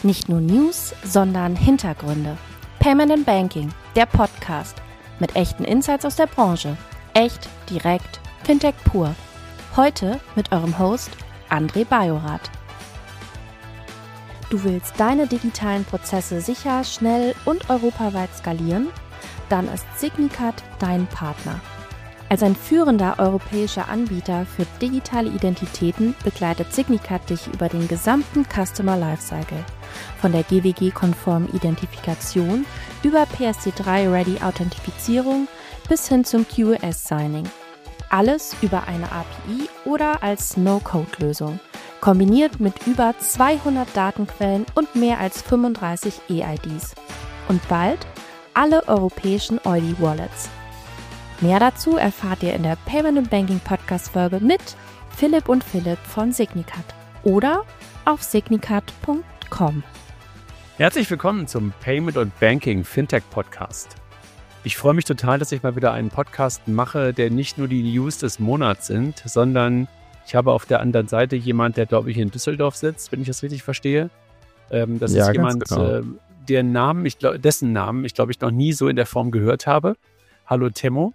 Nicht nur News, sondern Hintergründe. Payment and Banking, der Podcast mit echten Insights aus der Branche. Echt, direkt, Fintech pur. Heute mit eurem Host André Bajorath. Du willst deine digitalen Prozesse sicher, schnell und europaweit skalieren? Dann ist Signicat dein Partner. Als ein führender europäischer Anbieter für digitale Identitäten begleitet Signicat dich über den gesamten Customer Lifecycle. Von der GWG-konformen Identifikation über PSD3-Ready-Authentifizierung bis hin zum QoS-Signing. Alles über eine API oder als No-Code-Lösung, kombiniert mit über 200 Datenquellen und mehr als 35 eIDs. Und bald alle europäischen Eudi-Wallets. Mehr dazu erfahrt ihr in der Payment and Banking Podcast-Folge mit Philipp und Philipp von Signicat oder auf signicat.com. Herzlich willkommen zum Payment and Banking Fintech Podcast. Ich freue mich total, dass ich mal wieder einen Podcast mache, der nicht nur die News des Monats sind, sondern ich habe auf der anderen Seite jemand, der, glaube ich, in Düsseldorf sitzt, wenn ich das richtig verstehe. Das ist jemand, dessen Namen ich noch nie so in der Form gehört habe. Hallo Temmo.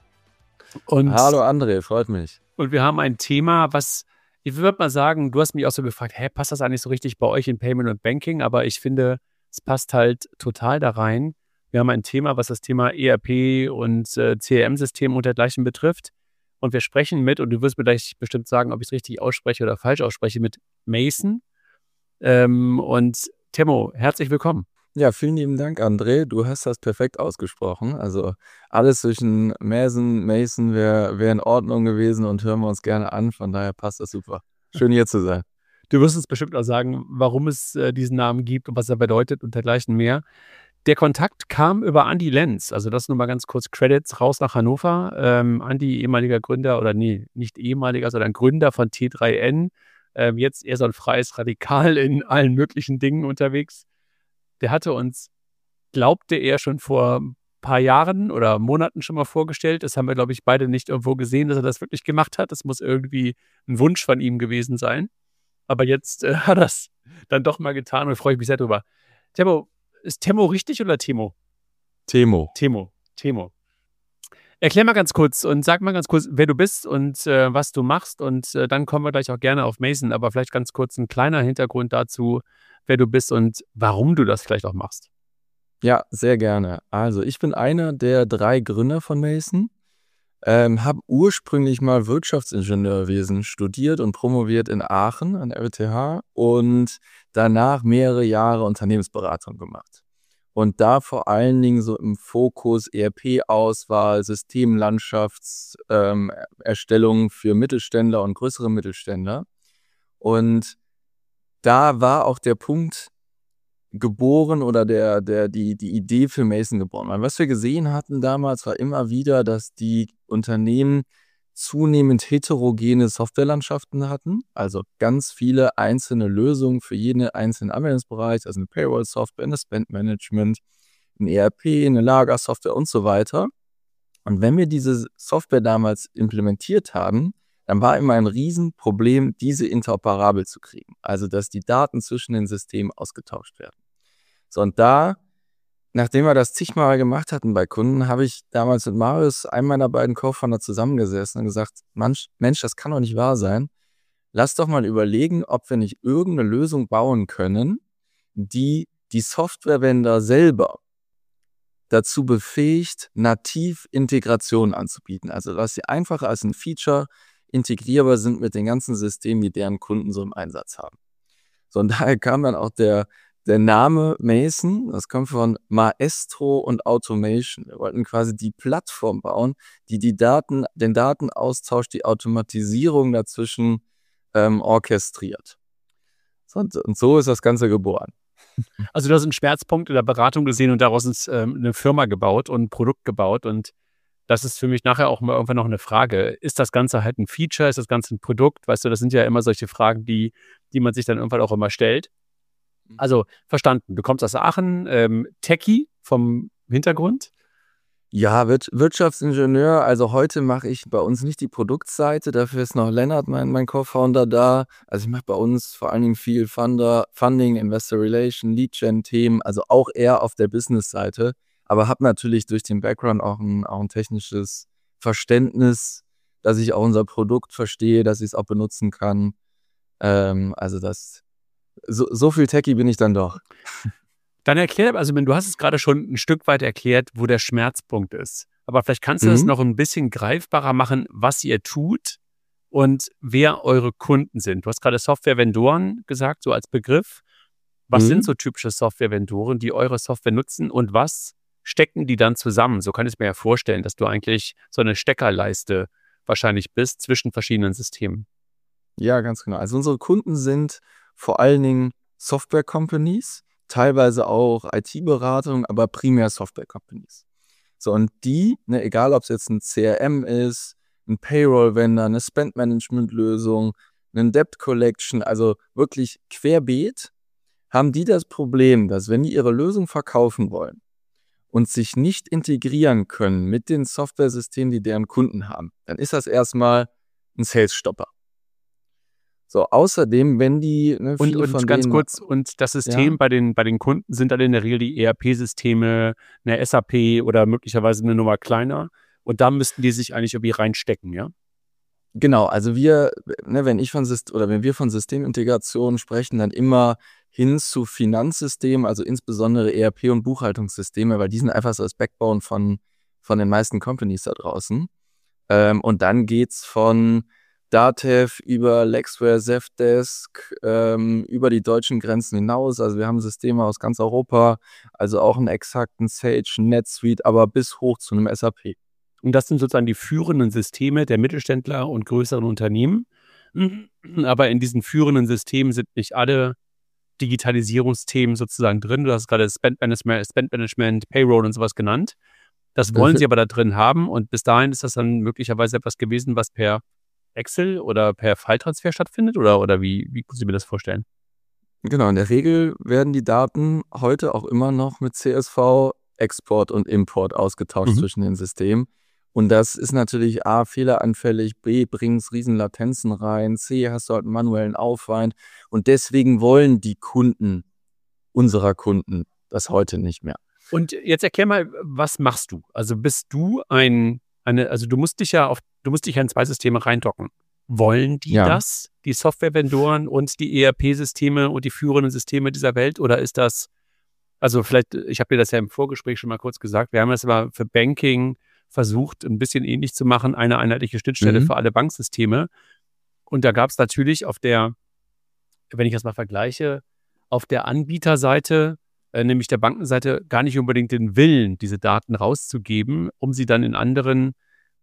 Hallo André, freut mich. Und wir haben ein Thema, was, ich würde mal sagen, du hast mich auch so gefragt, passt das eigentlich so richtig bei euch in Payment und Banking? Aber ich finde, es passt halt total da rein. Wir haben ein Thema, was das Thema ERP und CRM-System und dergleichen betrifft. Und wir sprechen mit, und du wirst mir gleich bestimmt sagen, ob ich es richtig ausspreche oder falsch ausspreche, mit Mason. Und Temmo, herzlich willkommen. Ja, vielen lieben Dank, André. Du hast das perfekt ausgesprochen. Also alles zwischen Mason wäre in Ordnung gewesen und hören wir uns gerne an. Von daher passt das super. Schön hier zu sein. Du wirst uns bestimmt auch sagen, warum es diesen Namen gibt und was er bedeutet und dergleichen mehr. Der Kontakt kam über Andi Lenz. Also das nur mal ganz kurz Credits raus nach Hannover. Andi, ehemaliger Gründer, oder nee, nicht ehemaliger, sondern Gründer von T3N. Jetzt eher so ein freies Radikal in allen möglichen Dingen unterwegs. Der hatte uns, glaubte er, schon vor ein paar Jahren oder Monaten schon mal vorgestellt. Das haben wir, glaube ich, beide nicht irgendwo gesehen, dass er das wirklich gemacht hat. Das muss irgendwie ein Wunsch von ihm gewesen sein. Aber jetzt hat er es dann doch mal getan und freue ich mich sehr drüber. Temmo, ist Temmo richtig oder Temo? Temo. Erklär mal ganz kurz und sag mal ganz kurz, wer du bist und was du machst. Und dann kommen wir gleich auch gerne auf Mason. Aber vielleicht ganz kurz ein kleiner Hintergrund dazu, wer du bist und warum du das vielleicht auch machst. Ja, sehr gerne. Also ich bin einer der 3 Gründer von Mason, habe ursprünglich mal Wirtschaftsingenieurwesen studiert und promoviert in Aachen an der RWTH und danach mehrere Jahre Unternehmensberatung gemacht. Und da vor allen Dingen so im Fokus ERP-Auswahl, Systemlandschaftserstellung für Mittelständler und größere Mittelständler. Und da war auch der Punkt geboren oder die Idee für Mason geboren. Weil was wir gesehen hatten damals war immer wieder, dass die Unternehmen zunehmend heterogene Softwarelandschaften hatten, also ganz viele einzelne Lösungen für jeden einzelnen Anwendungsbereich, also eine Payroll-Software, eine Spend-Management, ein ERP, eine Lagersoftware und so weiter. Und wenn wir diese Software damals implementiert haben, dann war immer ein Riesenproblem, diese interoperabel zu kriegen. Also, dass die Daten zwischen den Systemen ausgetauscht werden. So, und da, nachdem wir das zigmal gemacht hatten bei Kunden, habe ich damals mit Marius, einem meiner beiden Co-Founder, zusammengesessen und gesagt, Mensch, das kann doch nicht wahr sein. Lass doch mal überlegen, ob wir nicht irgendeine Lösung bauen können, die Softwarevendor selber dazu befähigt, nativ Integration anzubieten. Also, dass sie einfacher als ein Feature integrierbar sind mit den ganzen Systemen, die deren Kunden so im Einsatz haben. So, und daher kam dann auch der Name Mason, das kommt von Maestro und Automation. Wir wollten quasi die Plattform bauen, die den Datenaustausch, die Automatisierung dazwischen orchestriert. So, und so ist das Ganze geboren. Also du hast einen Schmerzpunkt in der Beratung gesehen und daraus ist eine Firma gebaut und ein Produkt gebaut und das ist für mich nachher auch mal irgendwann noch eine Frage. Ist das Ganze halt ein Feature? Ist das Ganze ein Produkt? Weißt du, das sind ja immer solche Fragen, die man sich dann irgendwann auch immer stellt. Also verstanden, du kommst aus Aachen, Techie vom Hintergrund. Ja, Wirtschaftsingenieur, also heute mache ich bei uns nicht die Produktseite, dafür ist noch Lennart, mein Co-Founder, da. Also ich mache bei uns vor allen Dingen viel Funding, Investor Relation, Lead-Gen-Themen, also auch eher auf der Business-Seite, aber habe natürlich durch den Background auch ein technisches Verständnis, dass ich auch unser Produkt verstehe, dass ich es auch benutzen kann. Also so viel Techie bin ich dann doch. Dann erklär, also du hast es gerade schon ein Stück weit erklärt, wo der Schmerzpunkt ist. Aber vielleicht kannst du das noch ein bisschen greifbarer machen, was ihr tut und wer eure Kunden sind. Du hast gerade Software-Vendoren gesagt, so als Begriff. Was sind so typische Software-Vendoren, die eure Software nutzen und was stecken die dann zusammen? So kann ich mir ja vorstellen, dass du eigentlich so eine Steckerleiste wahrscheinlich bist zwischen verschiedenen Systemen. Ja, ganz genau. Also unsere Kunden sind vor allen Dingen Software-Companies, teilweise auch IT-Beratung, aber primär Software-Companies. So, und die, egal ob es jetzt ein CRM ist, ein Payroll-Vendor, eine Spend-Management-Lösung, ein Debt-Collection, also wirklich querbeet, haben die das Problem, dass wenn die ihre Lösung verkaufen wollen und sich nicht integrieren können mit den Software-Systemen, die deren Kunden haben, dann ist das erstmal ein Sales-Stopper. So, außerdem, wenn die, viele von ganz denen, kurz, und das System bei den Kunden sind dann in der Regel die ERP-Systeme, eine SAP oder möglicherweise eine Nummer kleiner. Und da müssten die sich eigentlich irgendwie reinstecken, ja? Genau, also wenn wir von Systemintegration sprechen, dann immer hin zu Finanzsystemen, also insbesondere ERP- und Buchhaltungssysteme, weil die sind einfach so das Backbone von den meisten Companies da draußen. Und dann geht's von Datev über Lexware, Zefdesk, über die deutschen Grenzen hinaus. Also wir haben Systeme aus ganz Europa, also auch einen exakten Sage, einen NetSuite, aber bis hoch zu einem SAP. Und das sind sozusagen die führenden Systeme der Mittelständler und größeren Unternehmen. Aber in diesen führenden Systemen sind nicht alle Digitalisierungsthemen sozusagen drin. Du hast gerade Spend Management, Payroll und sowas genannt. Das wollen sie aber da drin haben. Und bis dahin ist das dann möglicherweise etwas gewesen, was per Excel oder per File-Transfer stattfindet? Oder wie muss ich mir das vorstellen? Genau, in der Regel werden die Daten heute auch immer noch mit CSV Export und Import ausgetauscht zwischen den Systemen. Und das ist natürlich A, fehleranfällig, B, bringt es riesen Latenzen rein, C, hast du halt einen manuellen Aufwand. Und deswegen wollen die Kunden unserer Kunden das heute nicht mehr. Und jetzt erklär mal, was machst du? Also bist du also du musst dich ja in 2 Systeme reindocken. Wollen die das, die Software-Vendoren und die ERP-Systeme und die führenden Systeme dieser Welt? Oder ist das, also vielleicht, ich habe dir das ja im Vorgespräch schon mal kurz gesagt, wir haben das aber für Banking versucht, ein bisschen ähnlich zu machen, eine einheitliche Schnittstelle für alle Banksysteme. Und da gab es natürlich wenn ich das mal vergleiche, auf der Anbieterseite, nämlich der Bankenseite, gar nicht unbedingt den Willen, diese Daten rauszugeben, um sie dann in anderen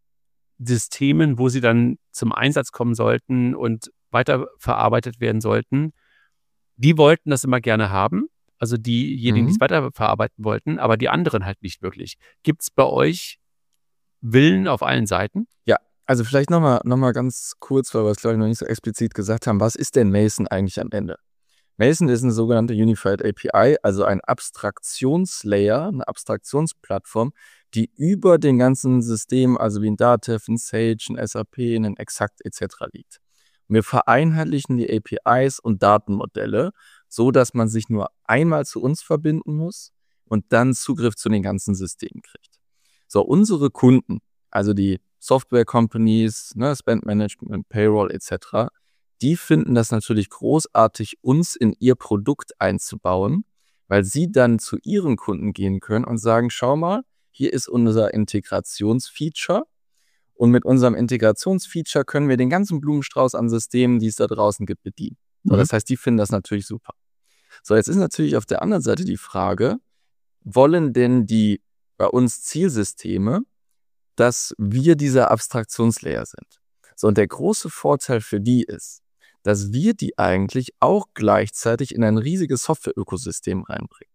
Systemen, wo sie dann zum Einsatz kommen sollten und weiterverarbeitet werden sollten. Die wollten das immer gerne haben, also diejenigen, die es weiterverarbeiten wollten, aber die anderen halt nicht wirklich. Gibt es bei euch Willen auf allen Seiten? Ja, also vielleicht noch mal ganz kurz, weil wir es, glaube ich, noch nicht so explizit gesagt haben, was ist denn Mason eigentlich am Ende? Mason ist eine sogenannte Unified API, also ein Abstraktionslayer, eine Abstraktionsplattform, die über den ganzen Systemen, also wie ein Datev, ein Sage, ein SAP, ein Exakt etc. liegt. Und wir vereinheitlichen die APIs und Datenmodelle, so dass man sich nur einmal zu uns verbinden muss und dann Zugriff zu den ganzen Systemen kriegt. So, unsere Kunden, also die Software-Companies, Spend Management, Payroll etc., die finden das natürlich großartig, uns in ihr Produkt einzubauen, weil sie dann zu ihren Kunden gehen können und sagen, schau mal, hier ist unser Integrationsfeature und mit unserem Integrationsfeature können wir den ganzen Blumenstrauß an Systemen, die es da draußen gibt, bedienen. So, das heißt, die finden das natürlich super. So, jetzt ist natürlich auf der anderen Seite die Frage, wollen denn die bei uns Zielsysteme, dass wir dieser Abstraktionslayer sind? So, und der große Vorteil für die ist, dass wir die eigentlich auch gleichzeitig in ein riesiges Software-Ökosystem reinbringen.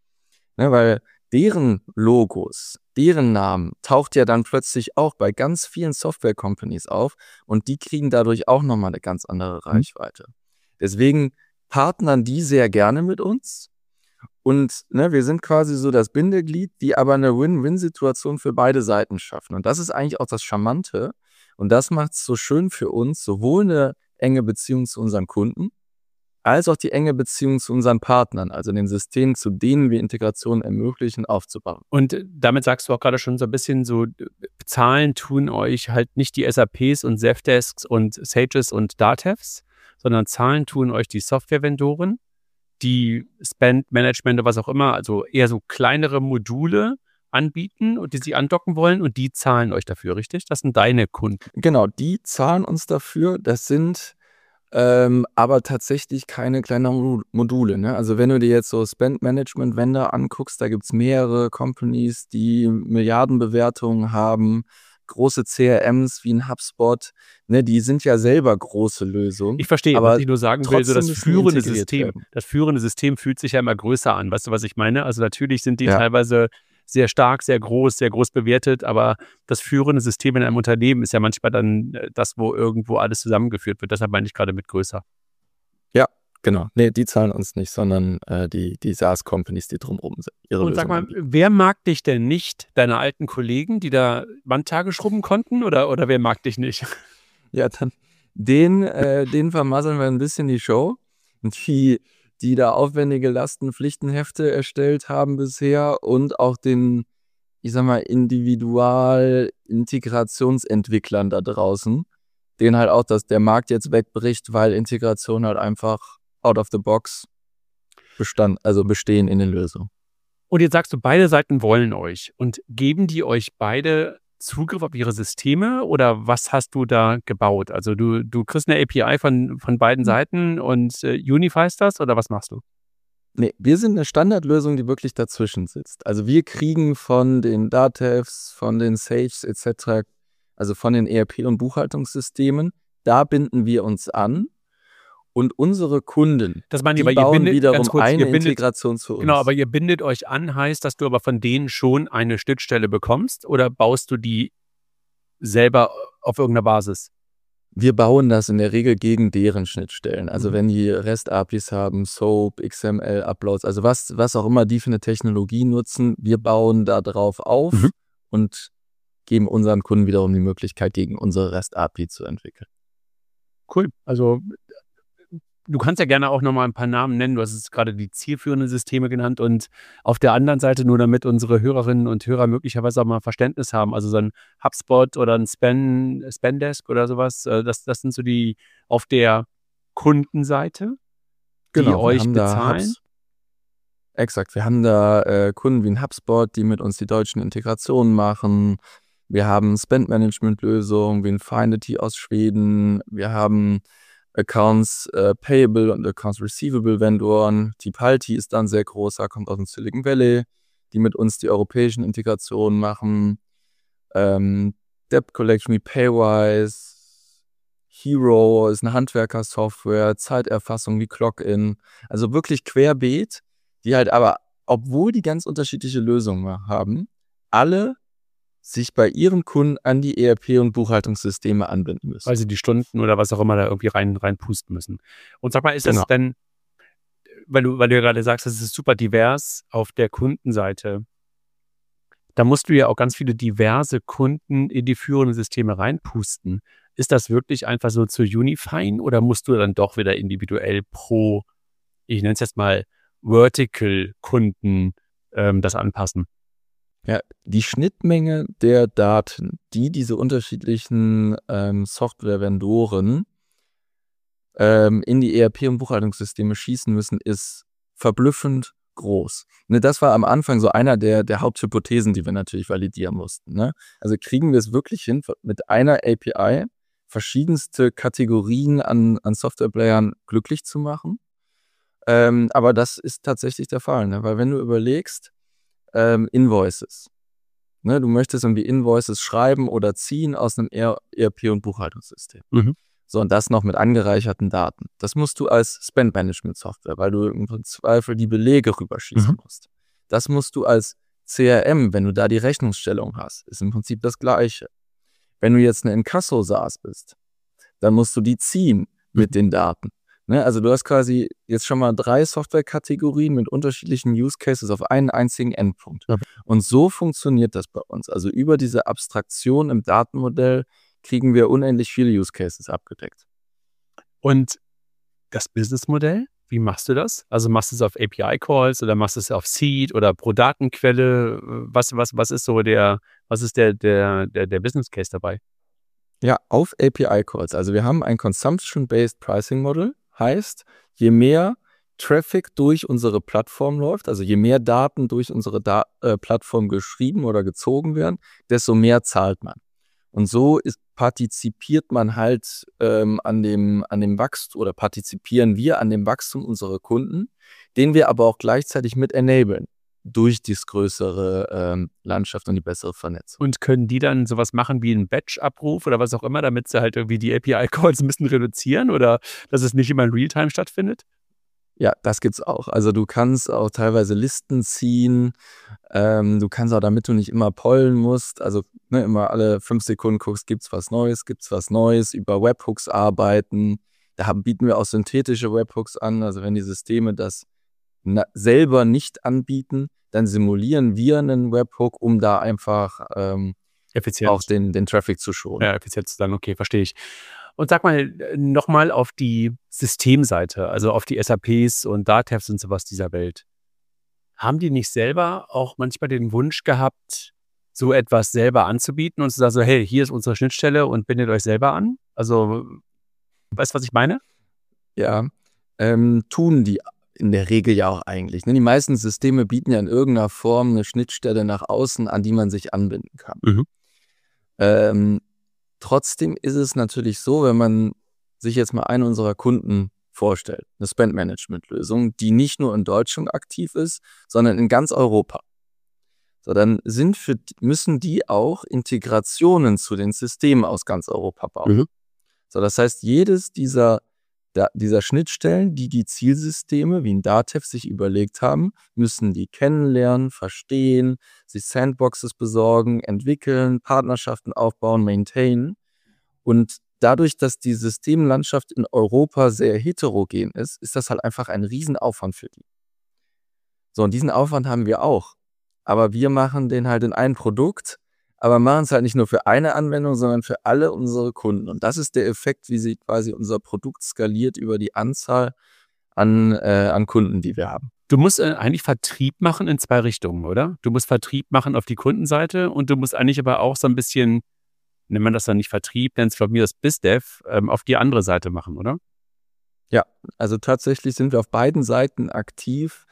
Weil deren Logos, deren Namen taucht ja dann plötzlich auch bei ganz vielen Software-Companies auf und die kriegen dadurch auch nochmal eine ganz andere Reichweite. Deswegen partnern die sehr gerne mit uns Und wir sind quasi so das Bindeglied, die aber eine Win-Win-Situation für beide Seiten schaffen. Und das ist eigentlich auch das Charmante. Und das macht es so schön für uns, sowohl eine enge Beziehung zu unseren Kunden, als auch die enge Beziehung zu unseren Partnern, also den Systemen, zu denen wir Integration ermöglichen, aufzubauen. Und damit sagst du auch gerade schon so ein bisschen so, Zahlen tun euch halt nicht die SAPs und Zendesks und Sages und Datevs, sondern Zahlen tun euch die Software-Vendoren, die Spend-Management oder was auch immer, also eher so kleinere Module anbieten und die sie andocken wollen und die zahlen euch dafür, richtig? Das sind deine Kunden. Genau, die zahlen uns dafür. Das sind aber tatsächlich keine kleinen Module. Ne? Also wenn du dir jetzt so Spend-Management-Vendor anguckst, da gibt es mehrere Companies, die Milliardenbewertungen haben, große CRMs wie ein HubSpot, ne? Die sind ja selber große Lösungen. Ich verstehe, aber was ich nur sagen will, so trotzdem das führende System fühlt sich ja immer größer an. Weißt du, was ich meine? Also natürlich sind die Ja. teilweise sehr stark, sehr groß bewertet, aber das führende System in einem Unternehmen ist ja manchmal dann das, wo irgendwo alles zusammengeführt wird. Deshalb meine ich gerade mit größer. Ja, genau. Nee, die zahlen uns nicht, sondern die SaaS-Companies, die drumherum sind. Und sag mal, wer mag dich denn nicht? Deine alten Kollegen, die da Wandtage schrubben konnten oder wer mag dich nicht? Ja, dann den vermasseln wir ein bisschen die Show. Und die da aufwendige Lastenpflichtenhefte erstellt haben bisher und auch den, ich sag mal, Individual-Integrationsentwicklern da draußen, denen halt auch, dass der Markt jetzt wegbricht, weil Integration halt einfach out of the box bestehen in den Lösungen. Und jetzt sagst du, beide Seiten wollen euch und geben die euch beide Zugriff auf ihre Systeme oder was hast du da gebaut? Also du kriegst eine API von beiden Seiten und unifyst das oder was machst du? Nee, wir sind eine Standardlösung, die wirklich dazwischen sitzt. Also wir kriegen von den Datevs, von den Sages etc., also von den ERP- und Buchhaltungssystemen, da binden wir uns an. Und unsere Kunden, das meine ich, die bauen wiederum eine Integration zu uns. Genau, aber ihr bindet euch an, heißt, dass du aber von denen schon eine Schnittstelle bekommst oder baust du die selber auf irgendeiner Basis? Wir bauen das in der Regel gegen deren Schnittstellen. Also wenn die REST-APIs haben, SOAP, XML-Uploads, also was auch immer die für eine Technologie nutzen, wir bauen da drauf auf und geben unseren Kunden wiederum die Möglichkeit, gegen unsere REST-API zu entwickeln. Cool, also du kannst ja gerne auch nochmal ein paar Namen nennen. Du hast jetzt gerade die zielführenden Systeme genannt und auf der anderen Seite, nur damit unsere Hörerinnen und Hörer möglicherweise auch mal Verständnis haben, also so ein HubSpot oder ein Spendesk oder sowas, das sind so die auf der Kundenseite, die euch bezahlen. Exakt, wir haben da Kunden wie ein HubSpot, die mit uns die deutschen Integrationen machen. Wir haben Spend-Management-Lösungen wie ein Findity aus Schweden. Wir haben Accounts Payable und Accounts Receivable Vendoren. Tipalti ist dann sehr großer, kommt aus dem Silicon Valley, die mit uns die europäischen Integrationen machen. Debt Collection wie Paywise, Hero ist eine Handwerkersoftware, Zeiterfassung wie Clock-In. Also wirklich querbeet, die halt aber, obwohl die ganz unterschiedliche Lösungen haben, alle sich bei ihren Kunden an die ERP- und Buchhaltungssysteme anbinden müssen. Weil sie die Stunden oder was auch immer da irgendwie reinpusten müssen. Und sag mal, ist das denn, weil du ja gerade sagst, das ist super divers auf der Kundenseite, da musst du ja auch ganz viele diverse Kunden in die führenden Systeme reinpusten. Ist das wirklich einfach so zu unifyen oder musst du dann doch wieder individuell pro, ich nenne es jetzt mal Vertical-Kunden das anpassen? Ja, die Schnittmenge der Daten, die diese unterschiedlichen Software-Vendoren in die ERP- und Buchhaltungssysteme schießen müssen, ist verblüffend groß. Ne, das war am Anfang so einer der Haupthypothesen, die wir natürlich validieren mussten. Ne? Also kriegen wir es wirklich hin, mit einer API verschiedenste Kategorien an Softwareplayern glücklich zu machen? Aber das ist tatsächlich der Fall, ne? Weil wenn du überlegst, Invoices. Ne, du möchtest irgendwie Invoices schreiben oder ziehen aus einem ERP- und Buchhaltungssystem. So, und das noch mit angereicherten Daten. Das musst du als Spend-Management-Software, weil du im Zweifel die Belege rüberschießen musst. Das musst du als CRM, wenn du da die Rechnungsstellung hast, ist im Prinzip das Gleiche. Wenn du jetzt eine Inkasso-SaaS bist, dann musst du die ziehen mit den Daten. Ne? Also du hast quasi jetzt schon mal 3 Softwarekategorien mit unterschiedlichen Use Cases auf einen einzigen Endpunkt. Ja. Und so funktioniert das bei uns. Also über diese Abstraktion im Datenmodell kriegen wir unendlich viele Use Cases abgedeckt. Und das Businessmodell, wie machst du das? Also machst du es auf API-Calls oder machst du es auf Seed oder pro Datenquelle? Was ist so der Business Case dabei? Ja, auf API-Calls. Also wir haben ein Consumption-Based Pricing Model. Heißt, je mehr Traffic durch unsere Plattform läuft, also je mehr Daten durch unsere Plattform geschrieben oder gezogen werden, desto mehr zahlt man. Und so partizipiert man halt an dem Wachstum oder partizipieren wir an dem Wachstum unserer Kunden, den wir aber auch gleichzeitig mit enablen durch das größere Landschaft und die bessere Vernetzung. Und können die dann sowas machen wie einen Batch-Abruf oder was auch immer, damit sie halt irgendwie die API-Calls ein bisschen reduzieren oder dass es nicht immer in Realtime stattfindet? Ja, das gibt's auch. Also du kannst auch teilweise Listen ziehen. Du kannst auch, damit du nicht immer pollen musst, also immer alle 5 Sekunden guckst, gibt's was Neues, über Webhooks arbeiten. Da bieten wir auch synthetische Webhooks an. Also wenn die Systeme das selber nicht anbieten, dann simulieren wir einen Webhook, um da einfach Effizient. auch den Traffic zu schonen. Ja, effizient zu sein, okay, verstehe ich. Und sag mal, nochmal auf die Systemseite, also auf die SAPs und Datevs und sowas dieser Welt. Haben die nicht selber auch manchmal den Wunsch gehabt, so etwas selber anzubieten und zu sagen so, hey, hier ist unsere Schnittstelle und bindet euch selber an? Also, weißt du, was ich meine? Ja, tun die in der Regel ja auch eigentlich. Ne? Die meisten Systeme bieten ja in irgendeiner Form eine Schnittstelle nach außen, an die man sich anbinden kann. Trotzdem ist es natürlich so, wenn man sich jetzt mal einen unserer Kunden vorstellt, eine Spend-Management-Lösung, die nicht nur in Deutschland aktiv ist, sondern in ganz Europa. So, dann müssen die auch Integrationen zu den Systemen aus ganz Europa bauen. So, das heißt, jedes dieser Schnittstellen, die Zielsysteme wie ein Datev sich überlegt haben, müssen die kennenlernen, verstehen, sich Sandboxes besorgen, entwickeln, Partnerschaften aufbauen, maintainen. Und dadurch, dass die Systemlandschaft in Europa sehr heterogen ist das halt einfach ein Riesenaufwand für die. So, und diesen Aufwand haben wir auch. Aber wir machen den halt in ein Produkt, aber machen es halt nicht nur für eine Anwendung, sondern für alle unsere Kunden. Und das ist der Effekt, wie sich quasi unser Produkt skaliert über die Anzahl an Kunden, die wir haben. Du musst eigentlich Vertrieb machen in 2 Richtungen, oder? Du musst Vertrieb machen auf die Kundenseite und du musst eigentlich aber auch so ein bisschen, nennt man das dann nicht Vertrieb, nennt es von mir das BizDev, auf die andere Seite machen, oder? Ja, also tatsächlich sind wir auf beiden Seiten aktiv.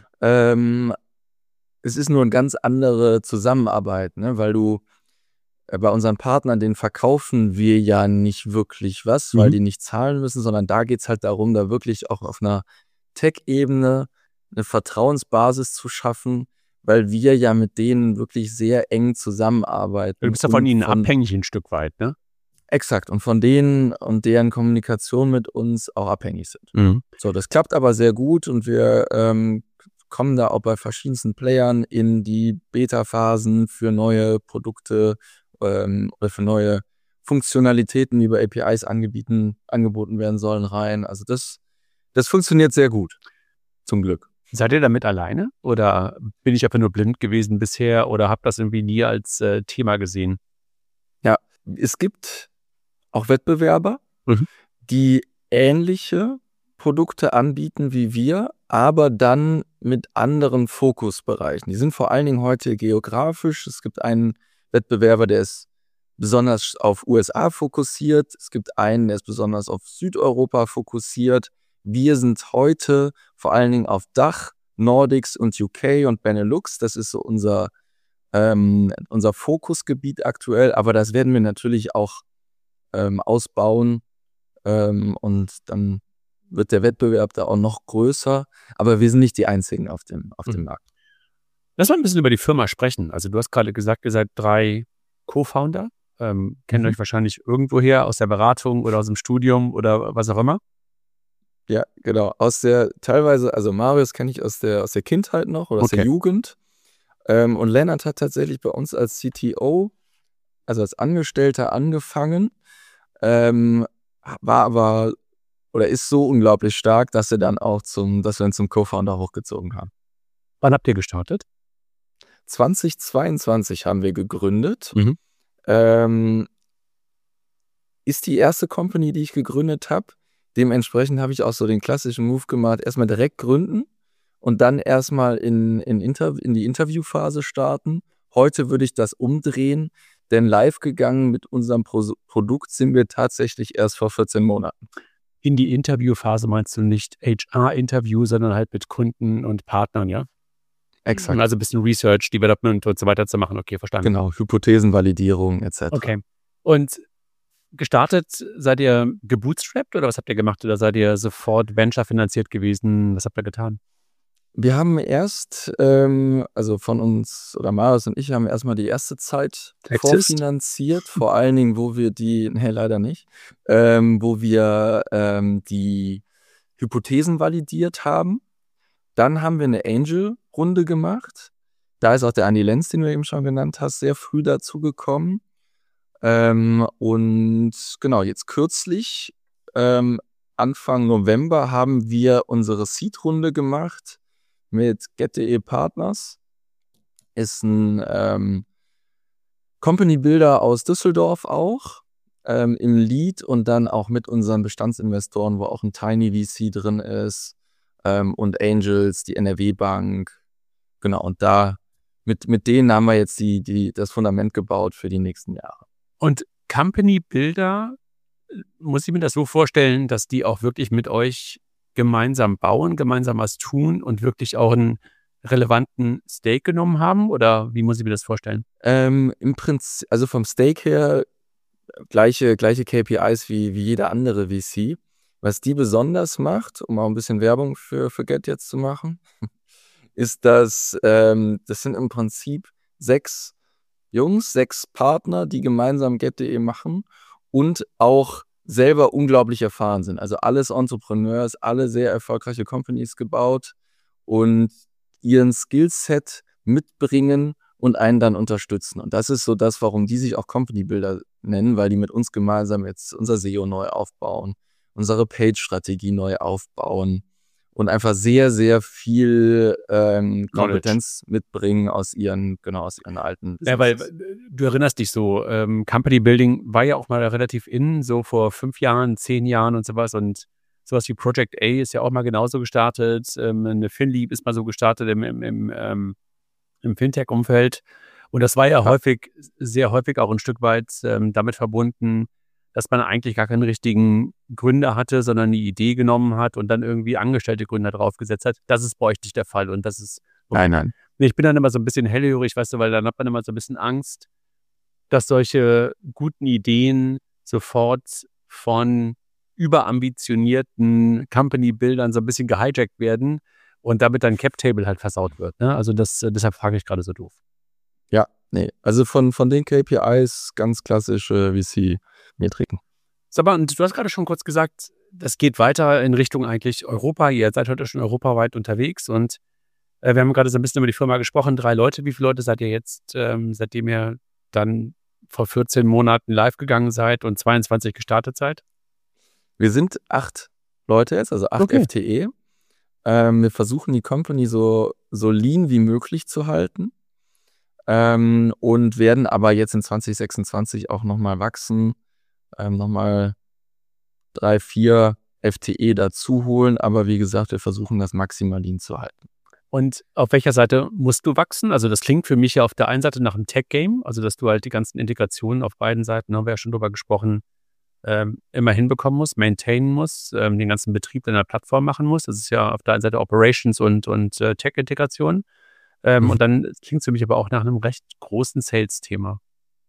Es ist nur eine ganz andere Zusammenarbeit, ne? Weil du bei unseren Partnern, denen verkaufen wir ja nicht wirklich was, weil die nicht zahlen müssen, sondern da geht es halt darum, da wirklich auch auf einer Tech-Ebene eine Vertrauensbasis zu schaffen, weil wir ja mit denen wirklich sehr eng zusammenarbeiten. Du bist ja von ihnen abhängig ein Stück weit, ne? Exakt, und von denen und deren Kommunikation mit uns auch abhängig sind. So, das klappt aber sehr gut und wir kommen da auch bei verschiedensten Playern in die Beta-Phasen für neue Produkte oder für neue Funktionalitäten, die über APIs angeboten werden sollen, rein. Also das funktioniert sehr gut, zum Glück. Seid ihr damit alleine oder bin ich einfach nur blind gewesen bisher oder habt das irgendwie nie als Thema gesehen? Ja, es gibt auch Wettbewerber, die ähnliche Produkte anbieten wie wir, aber dann mit anderen Fokusbereichen. Die sind vor allen Dingen heute geografisch. Es gibt einen Wettbewerber, der ist besonders auf USA fokussiert. Es gibt einen, der ist besonders auf Südeuropa fokussiert. Wir sind heute vor allen Dingen auf Dach, Nordics und UK und Benelux. Das ist so unser Fokusgebiet aktuell. Aber das werden wir natürlich auch ausbauen und dann wird der Wettbewerb da auch noch größer, aber wir sind nicht die Einzigen auf dem Markt. Lass mal ein bisschen über die Firma sprechen. Also du hast gerade gesagt, ihr seid 3 Co-Founder, kennt euch wahrscheinlich irgendwoher aus der Beratung oder aus dem Studium oder was auch immer. Ja, genau. Teilweise, also Marius kenne ich aus der Kindheit noch oder aus der Jugend. Und Lennart hat tatsächlich bei uns als CTO, also als Angestellter angefangen, war aber oder ist so unglaublich stark, dass wir dann auch zum Co-Founder hochgezogen haben. Wann habt ihr gestartet? 2022 haben wir gegründet. Mhm. Ist die erste Company, die ich gegründet habe. Dementsprechend habe ich auch so den klassischen Move gemacht, erstmal direkt gründen und dann erstmal in die Interviewphase starten. Heute würde ich das umdrehen, denn live gegangen mit unserem Produkt sind wir tatsächlich erst vor 14 Monaten. In die Interviewphase meinst du nicht HR-Interview, sondern halt mit Kunden und Partnern, ja? Exakt. Also ein bisschen Research, Development und so weiter zu machen. Okay, verstanden. Genau, Hypothesenvalidierung etc. Okay. Und gestartet, seid ihr gebootstrapped oder was habt ihr gemacht? Oder seid ihr sofort Venture finanziert gewesen? Was habt ihr getan? Wir haben erst, also von uns, oder Marius und ich haben erstmal die erste Zeit vorfinanziert, vor allen Dingen, wo wir leider nicht, wo wir die Hypothesen validiert haben. Dann haben wir eine Angel-Runde gemacht. Da ist auch der Andy Lenz, den du eben schon genannt hast, sehr früh dazu gekommen. Und genau, jetzt kürzlich, Anfang November, haben wir unsere Seed-Runde gemacht mit Get.de Partners. Ist ein Company-Builder aus Düsseldorf auch, im Lead und dann auch mit unseren Bestandsinvestoren, wo auch ein Tiny VC drin ist, und Angels, die NRW Bank. Genau, und da mit denen haben wir jetzt das Fundament gebaut für die nächsten Jahre. Und Company Builder, muss ich mir das so vorstellen, dass die auch wirklich mit euch gemeinsam bauen, gemeinsam was tun und wirklich auch einen relevanten Stake genommen haben? Oder wie muss ich mir das vorstellen? Im Prinzip, also vom Stake her, gleiche KPIs wie jeder andere VC. Was die besonders macht, um auch ein bisschen Werbung für Get jetzt zu machen, ist, dass das sind im Prinzip 6 Partner, die gemeinsam Get.de machen und auch selber unglaublich erfahren sind. Also alles Entrepreneurs, alle sehr erfolgreiche Companies gebaut und ihren Skillset mitbringen und einen dann unterstützen. Und das ist so das, warum die sich auch Company Builder nennen, weil die mit uns gemeinsam jetzt unser SEO neu aufbauen, unsere Page-Strategie neu aufbauen und einfach sehr, sehr viel Kompetenz mitbringen aus ihren alten Businesses. Ja, weil du erinnerst dich so, Company Building war ja auch mal relativ in, so vor 5 Jahren, 10 Jahren und sowas. Und sowas wie Project A ist ja auch mal genauso gestartet. Eine FinLeap ist mal so gestartet im Fintech-Umfeld. Und das war ja sehr häufig auch ein Stück weit damit verbunden, dass man eigentlich gar keinen richtigen Gründer hatte, sondern eine Idee genommen hat und dann irgendwie angestellte Gründer draufgesetzt hat. Das ist bei euch nicht der Fall. Und das ist. Nein. Ich bin dann immer so ein bisschen hellhörig, weißt du, weil dann hat man immer so ein bisschen Angst, dass solche guten Ideen sofort von überambitionierten Company-Bildern so ein bisschen gehijackt werden und damit dann Cap-Table halt versaut wird. Ne? Also deshalb frage ich gerade so doof. Ja, nee. Also von den KPIs ganz klassische VC-Metriken. Aber und du hast gerade schon kurz gesagt, das geht weiter in Richtung eigentlich Europa. Ihr seid heute schon europaweit unterwegs und wir haben gerade so ein bisschen über die Firma gesprochen. 3 Leute. Wie viele Leute seid ihr jetzt, seitdem ihr dann vor 14 Monaten live gegangen seid und 22 gestartet seid? Wir sind 8 Leute jetzt, also 8 FTE. Wir versuchen die Company so lean wie möglich zu halten. Und werden aber jetzt in 2026 auch nochmal wachsen, nochmal 3, 4 FTE dazu holen, aber wie gesagt, wir versuchen das maximal lean zu halten. Und auf welcher Seite musst du wachsen? Also das klingt für mich ja auf der einen Seite nach einem Tech-Game, also dass du halt die ganzen Integrationen auf beiden Seiten, haben wir ja schon drüber gesprochen, immer hinbekommen musst, maintainen musst, den ganzen Betrieb deiner Plattform machen musst. Das ist ja auf der einen Seite Operations und Tech-Integration. Und dann klingt es für mich aber auch nach einem recht großen Sales-Thema.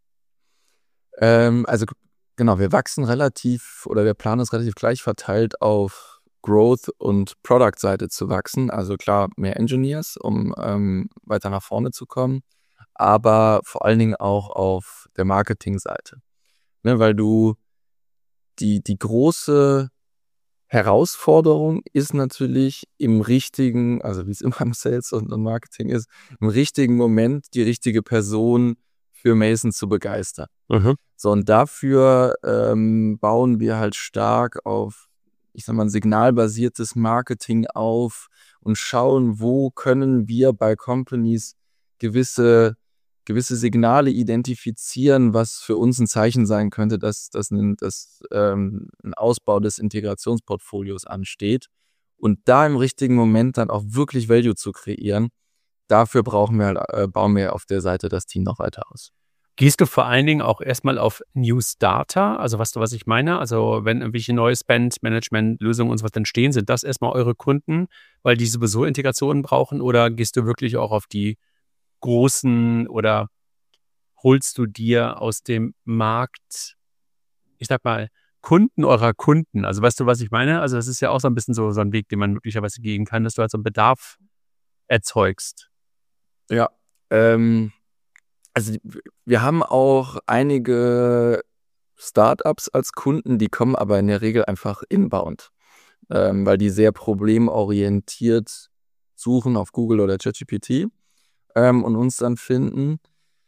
Also genau, wir planen es relativ gleich verteilt auf Growth- und Product-Seite zu wachsen. Also klar, mehr Engineers, um weiter nach vorne zu kommen, aber vor allen Dingen auch auf der Marketing-Seite. Ne, weil die große Herausforderung ist natürlich also wie es immer im Sales und Marketing ist, im richtigen Moment die richtige Person für Mason zu begeistern. So, und dafür bauen wir halt stark auf ich sag mal, ein signalbasiertes Marketing auf und schauen, wo können wir bei Companies gewisse Signale identifizieren, was für uns ein Zeichen sein könnte, dass ein Ausbau des Integrationsportfolios ansteht. Und da im richtigen Moment dann auch wirklich Value zu kreieren, dafür bauen wir auf der Seite das Team noch weiter aus. Gehst du vor allen Dingen auch erstmal auf New Starter? Also weißt du, was ich meine? Also wenn irgendwelche neue Spend-Management-Lösungen und sowas entstehen, sind das erstmal eure Kunden, weil die sowieso Integrationen brauchen? Oder gehst du wirklich auch auf die großen oder holst du dir aus dem Markt, ich sag mal, Kunden eurer Kunden? Also weißt du, was ich meine? Also das ist ja auch so ein bisschen so ein Weg, den man möglicherweise gehen kann, dass du halt so einen Bedarf erzeugst. Ja, also wir haben auch einige Startups als Kunden, die kommen aber in der Regel einfach inbound, weil die sehr problemorientiert suchen auf Google oder ChatGPT und uns dann finden.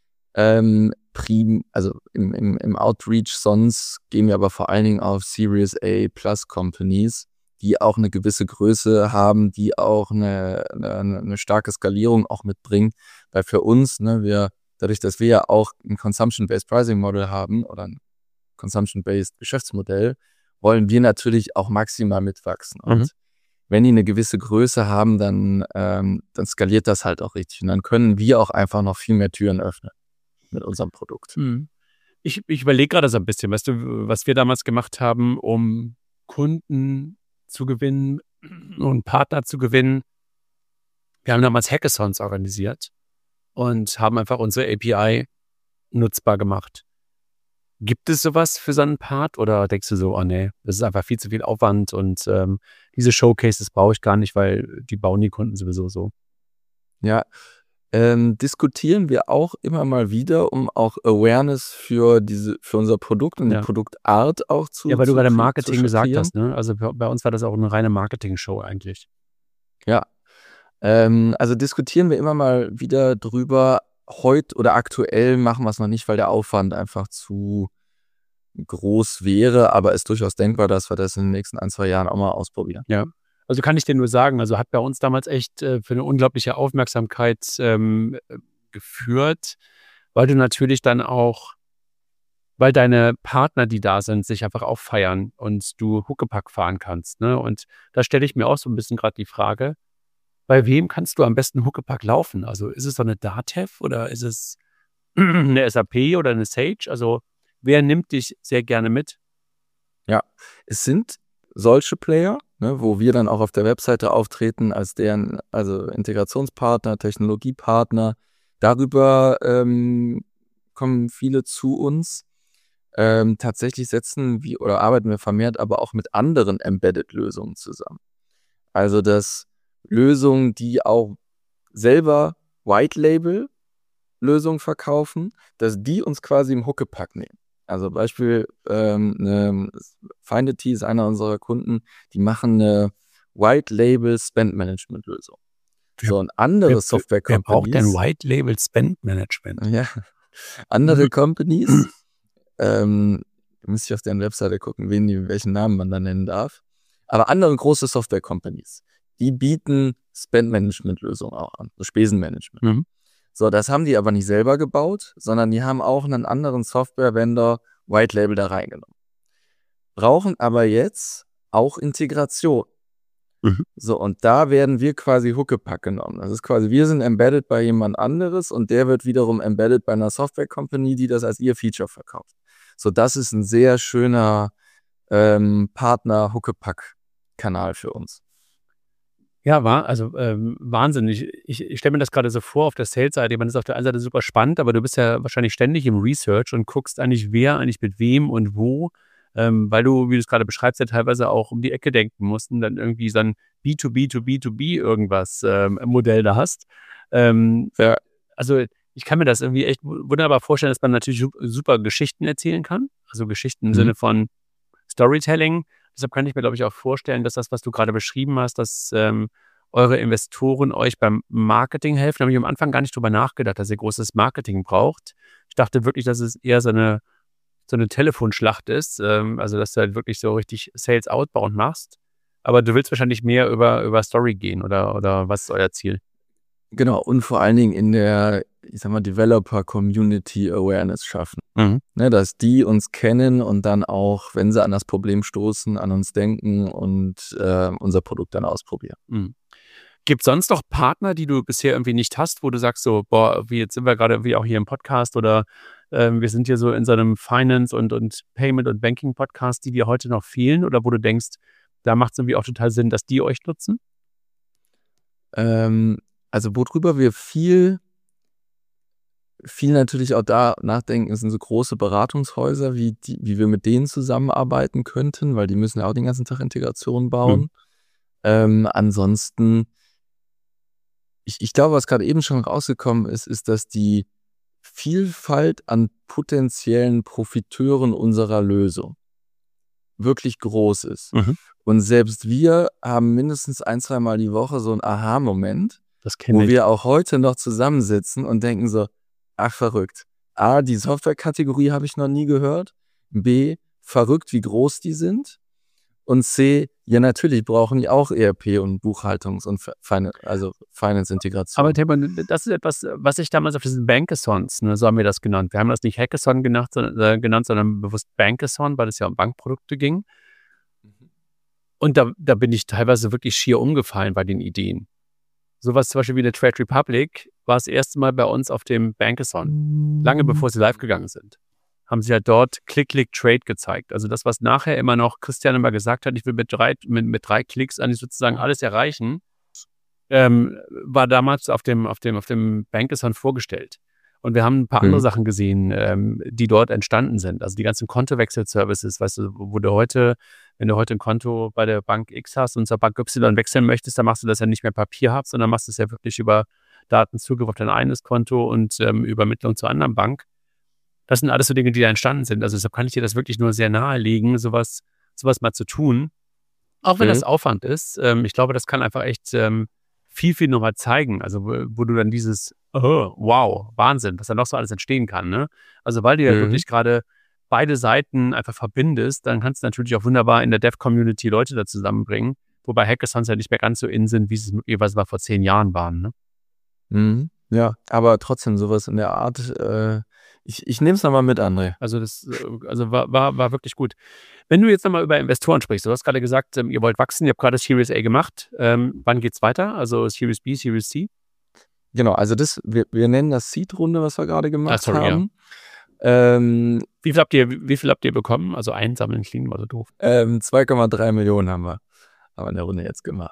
Also im Outreach sonst gehen wir aber vor allen Dingen auf Series A Plus Companies, die auch eine gewisse Größe haben, die auch eine starke Skalierung auch mitbringen, weil für uns, dadurch, dass wir ja auch ein Consumption-Based Pricing Model haben oder ein Consumption-Based Geschäftsmodell, wollen wir natürlich auch maximal mitwachsen. Und wenn die eine gewisse Größe haben, dann skaliert das halt auch richtig. Und dann können wir auch einfach noch viel mehr Türen öffnen mit unserem Produkt. Ich überlege gerade so ein bisschen, weißt du, was wir damals gemacht haben, um Kunden zu gewinnen und Partner zu gewinnen. Wir haben damals Hackathons organisiert und haben einfach unsere API nutzbar gemacht. Gibt es sowas für so einen Part oder denkst du so, oh nee, das ist einfach viel zu viel Aufwand und diese Showcases brauche ich gar nicht, weil die bauen die Kunden sowieso so? Ja, diskutieren wir auch immer mal wieder, um auch Awareness für unser Produkt und die Produktart auch zu Ja, weil du gerade zu Marketing gesagt kreieren. hast, ne? Also bei uns war das auch eine reine Marketing-Show eigentlich. Ja, also diskutieren wir immer mal wieder drüber. Heute oder aktuell machen wir es noch nicht, weil der Aufwand einfach zu groß wäre, aber ist durchaus denkbar, dass wir das in den nächsten 1-2 Jahren auch mal ausprobieren. Ja, also kann ich dir nur sagen, also hat bei uns damals echt für eine unglaubliche Aufmerksamkeit geführt, weil du natürlich dann auch, weil deine Partner, die da sind, sich einfach auch feiern und du Huckepack fahren kannst, ne? Und da stelle ich mir auch so ein bisschen gerade die Frage, bei wem kannst du am besten Huckepack laufen? Also ist es so eine Datev oder ist es eine SAP oder eine Sage? Also wer nimmt dich sehr gerne mit? Ja, es sind solche Player, wo wir dann auch auf der Webseite auftreten als deren, also Integrationspartner, Technologiepartner. Darüber kommen viele zu uns. Tatsächlich arbeiten wir vermehrt aber auch mit anderen Embedded-Lösungen zusammen. Also dass Lösungen, die auch selber White-Label-Lösungen verkaufen, dass die uns quasi im Huckepack nehmen. Also Beispiel, Findity ist einer unserer Kunden, die machen eine White-Label-Spend-Management-Lösung. So ein anderes Software-Companies. Wer braucht denn White-Label-Spend-Management? Ja, andere Companies, müsste ich auf deren Webseite gucken, welchen Namen man da nennen darf. Aber andere große Software-Companies, die bieten Spend-Management-Lösungen auch an, so Spesenmanagement. So, das haben die aber nicht selber gebaut, sondern die haben auch einen anderen Software-Vendor White Label da reingenommen. Brauchen aber jetzt auch Integration. So, und da werden wir quasi Huckepack genommen. Das ist quasi, wir sind embedded bei jemand anderes und der wird wiederum embedded bei einer Software-Company, die das als ihr Feature verkauft. So, das ist ein sehr schöner Partner-Huckepack-Kanal für uns. Ja, Wahnsinn. Ich stelle mir das gerade so vor auf der Sales-Seite. Man ist auf der einen Seite super spannend, aber du bist ja wahrscheinlich ständig im Research und guckst eigentlich, wer eigentlich mit wem und wo, weil du, wie du es gerade beschreibst, ja teilweise auch um die Ecke denken musst und dann irgendwie so ein B2B irgendwas Modell da hast. Also ich kann mir das irgendwie echt wunderbar vorstellen, dass man natürlich super Geschichten erzählen kann. Also Geschichten im Sinne von Storytelling. Deshalb kann ich mir, glaube ich, auch vorstellen, dass das, was du gerade beschrieben hast, dass eure Investoren euch beim Marketing helfen. Da habe ich am Anfang gar nicht drüber nachgedacht, dass ihr großes Marketing braucht. Ich dachte wirklich, dass es eher so eine Telefonschlacht ist. Also, dass du halt wirklich so richtig Sales outbound machst. Aber du willst wahrscheinlich mehr über Story gehen oder was ist euer Ziel? Genau, und vor allen Dingen in der, ich sag mal, Developer-Community Awareness schaffen. Mhm. Ne, dass die uns kennen und dann auch, wenn sie an das Problem stoßen, an uns denken und unser Produkt dann ausprobieren. Mhm. Gibt es sonst noch Partner, die du bisher irgendwie nicht hast, wo du sagst so, boah, wie jetzt sind wir gerade wie auch hier im Podcast oder wir sind hier so in so einem Finance und Payment und Banking Podcast, die dir heute noch fehlen oder wo du denkst, da macht es irgendwie auch total Sinn, dass die euch nutzen? Also worüber wir viel natürlich auch da nachdenken, sind so große Beratungshäuser, wie wir mit denen zusammenarbeiten könnten, weil die müssen ja auch den ganzen Tag Integration bauen. Ansonsten, ich glaube, was gerade eben schon rausgekommen ist, dass die Vielfalt an potenziellen Profiteuren unserer Lösung wirklich groß ist. Mhm. Und selbst wir haben mindestens 1-2 Mal die Woche so einen Aha-Moment, Das kenne wo ich. wir auch heute noch zusammensitzen und denken so, ach verrückt. A, die Software-Kategorie habe ich noch nie gehört. B, verrückt, wie groß die sind. Und C, ja natürlich brauchen die auch ERP und Buchhaltungs- und Finance-Integration. Aber Timon, das ist etwas, was ich damals auf diesen Bankathons, ne, so haben wir das genannt. Wir haben das nicht Hackathon genannt, sondern bewusst Bankathon, weil es ja um Bankprodukte ging. Und da bin ich teilweise wirklich schier umgefallen bei den Ideen. Sowas zum Beispiel wie eine Trade Republic war das erste Mal bei uns auf dem Bankathon, lange bevor sie live gegangen sind. Haben sie ja dort Click-Click-Trade gezeigt. Also das, was nachher immer noch Christian immer gesagt hat, ich will mit 3 Klicks eigentlich sozusagen alles erreichen, war damals auf dem Bankathon vorgestellt. Und wir haben ein paar andere Sachen gesehen, die dort entstanden sind. Also die ganzen Kontowechsel-Services, weißt du, wenn du heute ein Konto bei der Bank X hast und zur Bank Y wechseln möchtest, dann machst du das ja nicht mehr papierhaft, sondern machst es ja wirklich über Datenzugriff auf dein eigenes Konto und Übermittlung zur anderen Bank. Das sind alles so Dinge, die da entstanden sind. Also deshalb kann ich dir das wirklich nur sehr nahelegen, sowas mal zu tun. Auch wenn das Aufwand ist. Ich glaube, das kann einfach echt viel nochmal zeigen. Also wo du dann dieses, oh, wow, Wahnsinn, was da noch so alles entstehen kann. Ne? Also weil du ja wirklich gerade beide Seiten einfach verbindest, dann kannst du natürlich auch wunderbar in der Dev-Community Leute da zusammenbringen. Wobei Hackathons ja nicht mehr ganz so in sind, wie sie es möglicherweise mal vor 10 Jahren waren. Ne? Ja, aber trotzdem sowas in der Art, ich nehme es nochmal mit, André. Also das war wirklich gut. Wenn du jetzt nochmal über Investoren sprichst, du hast gerade gesagt, ihr wollt wachsen, ihr habt gerade Series A gemacht. Wann geht's weiter? Also Series B, Series C? Genau, also wir nennen das Seed-Runde, was wir gerade gemacht haben. Ja. Wie viel habt ihr bekommen? Also einsammeln klingt mal so doof. 2,3 Millionen haben wir in der Runde jetzt gemacht.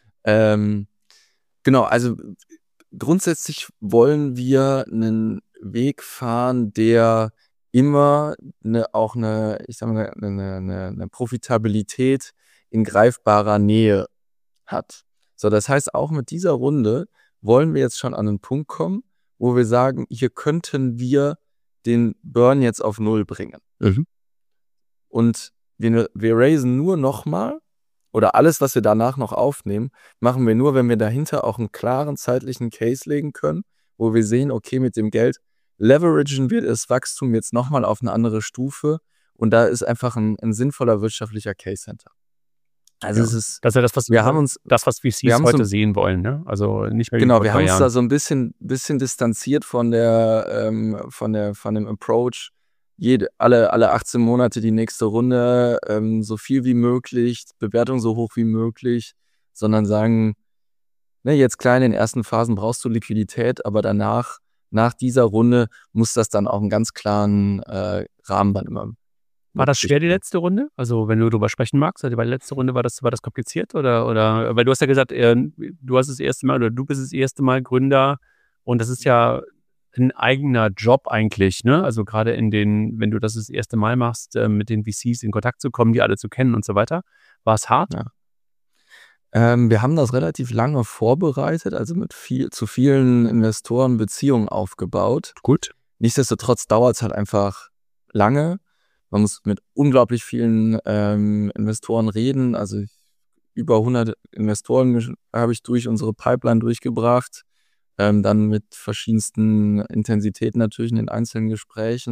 Genau, also grundsätzlich wollen wir einen Weg fahren, der immer eine Profitabilität in greifbarer Nähe hat. So, das heißt, auch mit dieser Runde wollen wir jetzt schon an einen Punkt kommen, wo wir sagen, hier könnten wir den Burn jetzt auf 0 bringen. Und wir raisen nur nochmal, oder alles, was wir danach noch aufnehmen, machen wir nur, wenn wir dahinter auch einen klaren zeitlichen Case legen können, wo wir sehen, okay, mit dem Geld leveragen wir das Wachstum jetzt nochmal auf eine andere Stufe und da ist einfach ein sinnvoller wirtschaftlicher Case hinter. Also es ist, das ist ja das, was VCs heute sehen wollen, ne? Also nicht mehr. Genau, wir haben uns da so ein bisschen distanziert von dem Approach, alle 18 Monate die nächste Runde, so viel wie möglich, Bewertung so hoch wie möglich, sondern sagen, ne, jetzt klein in den ersten Phasen brauchst du Liquidität, aber danach, nach dieser Runde, muss das dann auch einen ganz klaren Rahmen dann immer. War das schwer, die letzte Runde? Also wenn du darüber sprechen magst, also bei der letzten Runde war das kompliziert oder weil du hast ja gesagt, du bist das erste Mal Gründer und das ist ja ein eigener Job eigentlich, ne? Also gerade wenn du das erste Mal machst, mit den VCs in Kontakt zu kommen, die alle zu kennen und so weiter. War es hart? Ja. Wir haben das relativ lange vorbereitet, also zu vielen Investoren Beziehungen aufgebaut. Gut. Nichtsdestotrotz dauert es halt einfach lange. Man muss mit unglaublich vielen Investoren reden. Also über 100 Investoren habe ich durch unsere Pipeline durchgebracht. Dann mit verschiedensten Intensitäten natürlich in den einzelnen Gesprächen.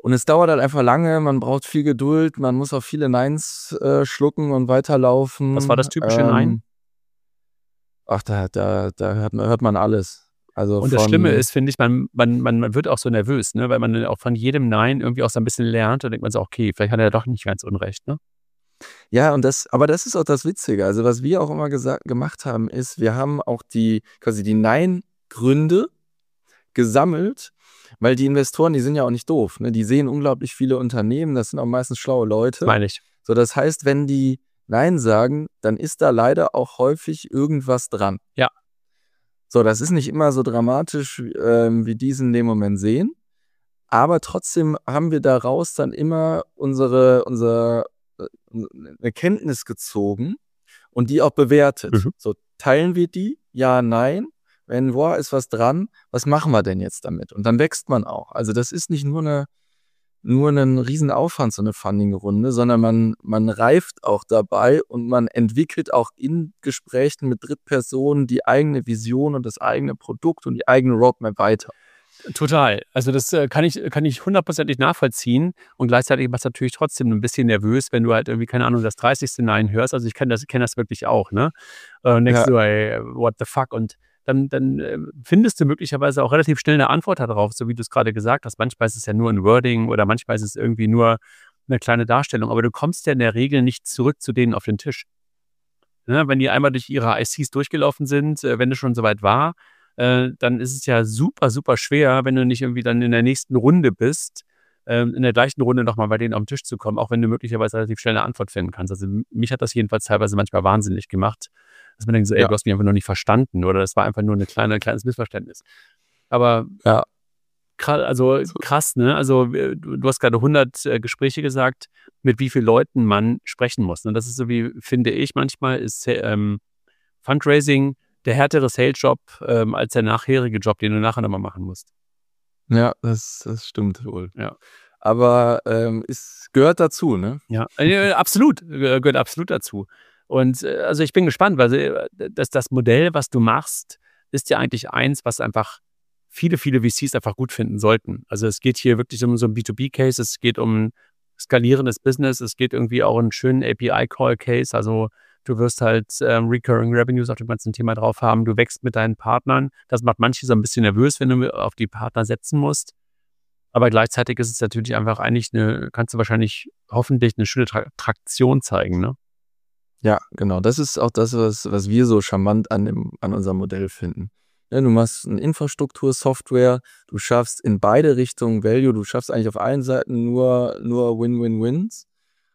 Und es dauert halt einfach lange, man braucht viel Geduld, man muss auch viele Neins schlucken und weiterlaufen. Was war das typische Nein? Ach, da hört man alles. Also und das Schlimme ist, finde ich, man wird auch so nervös, ne? Weil man dann auch von jedem Nein irgendwie auch so ein bisschen lernt und denkt man so, okay, vielleicht hat er doch nicht ganz unrecht, ne? Ja, aber das ist auch das Witzige. Also was wir auch immer gemacht haben, ist, wir haben auch quasi die Nein-Gründe gesammelt, weil die Investoren, die sind ja auch nicht doof, ne? Die sehen unglaublich viele Unternehmen, das sind auch meistens schlaue Leute. Meine ich. So, das heißt, wenn die Nein sagen, dann ist da leider auch häufig irgendwas dran. Ja. So, das ist nicht immer so dramatisch, wie die es in dem Moment sehen, aber trotzdem haben wir daraus dann immer eine Kenntnis gezogen und die auch bewertet. Mhm. So, teilen wir die? Ja, nein. Wenn, ist was dran, was machen wir denn jetzt damit? Und dann wächst man auch. Also das ist nicht nur ein Riesenaufwand, so eine Funding-Runde, sondern man reift auch dabei und man entwickelt auch in Gesprächen mit Drittpersonen die eigene Vision und das eigene Produkt und die eigene Roadmap weiter. Total. Also das kann ich 100%ig nachvollziehen und gleichzeitig macht es natürlich trotzdem ein bisschen nervös, wenn du halt irgendwie, keine Ahnung, das 30. Nein hörst. Also ich kenne das wirklich auch, ne? Und denkst du, ey, what the fuck? Und dann findest du möglicherweise auch relativ schnell eine Antwort darauf, so wie du es gerade gesagt hast. Manchmal ist es ja nur ein Wording oder manchmal ist es irgendwie nur eine kleine Darstellung. Aber du kommst ja in der Regel nicht zurück zu denen auf den Tisch. Ne? Wenn die einmal durch ihre ICs durchgelaufen sind, wenn es schon soweit war, dann ist es ja super, super schwer, wenn du nicht irgendwie dann in der nächsten Runde bist, in der gleichen Runde nochmal bei denen auf den Tisch zu kommen, auch wenn du möglicherweise relativ schnell eine Antwort finden kannst. Also mich hat das jedenfalls teilweise manchmal wahnsinnig gemacht, dass man denkt so, ey, du hast mich einfach noch nicht verstanden oder das war einfach nur ein kleines Missverständnis. Aber ja, krass, ne? Also du hast gerade 100 Gespräche gesagt, mit wie vielen Leuten man sprechen muss. Und das ist so wie, finde ich, manchmal ist Fundraising der härtere Sales-Job als der nachherige Job, den du nachher nochmal machen musst. Ja, das stimmt wohl. Ja. Aber es gehört dazu, ne? Ja, absolut. Gehört absolut dazu. Und also ich bin gespannt, weil das Modell, was du machst, ist ja eigentlich eins, was einfach viele, viele VCs einfach gut finden sollten. Also es geht hier wirklich um so ein B2B-Case, es geht um skalierendes Business, es geht irgendwie auch um einen schönen API-Call-Case, also du wirst halt Recurring Revenues auf dem ganzen Thema drauf haben. Du wächst mit deinen Partnern. Das macht manche so ein bisschen nervös, wenn du auf die Partner setzen musst. Aber gleichzeitig ist es natürlich einfach kannst du wahrscheinlich hoffentlich eine schöne Traktion zeigen, ne? Ja, genau. Das ist auch das, was wir so charmant an unserem Modell finden. Ja, du machst eine Infrastruktur, Software, du schaffst in beide Richtungen Value, du schaffst eigentlich auf allen Seiten nur Win-Win-Wins.